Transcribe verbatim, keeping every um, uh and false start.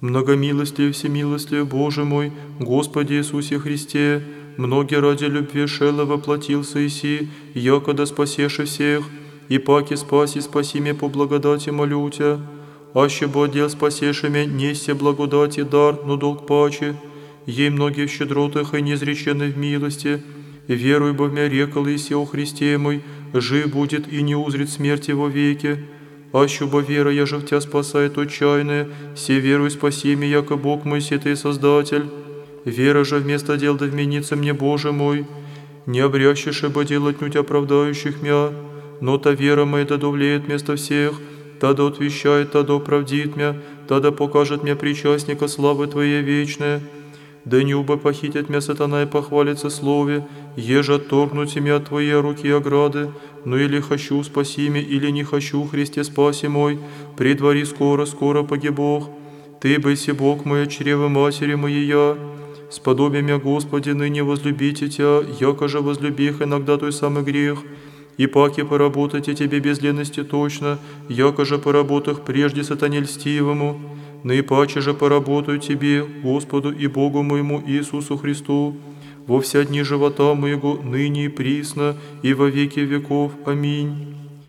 Многомилостливый, всемилостливый Боже мой, Господи Иисусе Христе, многие ради любви шело воплотился Иси, якода спасеши всех, и паки спаси, спаси меня по благодати молю Тя, аще бы отдел спасеши меня, несте благодати дар, но долг паче, ей многие в щедротах и неизречены в милости, веруй бы в меня рекал Иси о Христе мой, жив будет и не узрит смерти во веки. Аще бы вера, я же в Тя спасает отчаянная, все веруй, спаси меня, яко Бог мой, се Ты Создатель. Вера же вместо дел да вменится мне, Боже мой, не обрящешь бы делать нють оправдающих мя, но та вера моя да довлеет вместо всех, та да отвещает, та да оправдит мя, та да покажет мне причастника славы Твоей вечной. Да не убо похитить мя сатана и похвалится слове, еже отторгнуть меня от Твоей руки и ограды, но или хочу спаси меня, или не хочу, Христе спаси мой, предвари скоро, скоро погибох. Ты быси Бог мой, чрево матери моей я. Сподоби мя, Господи, ныне возлюбите Тя, яко же возлюбих иногда той самый грех. И паки поработайте Тебе без лености точно, яко же поработах прежде сатане льстивому. Наипаче же поработаю Тебе, Господу и Богу моему Иисусу Христу, во вся дни живота моего, ныне и присно, и во веки веков. Аминь.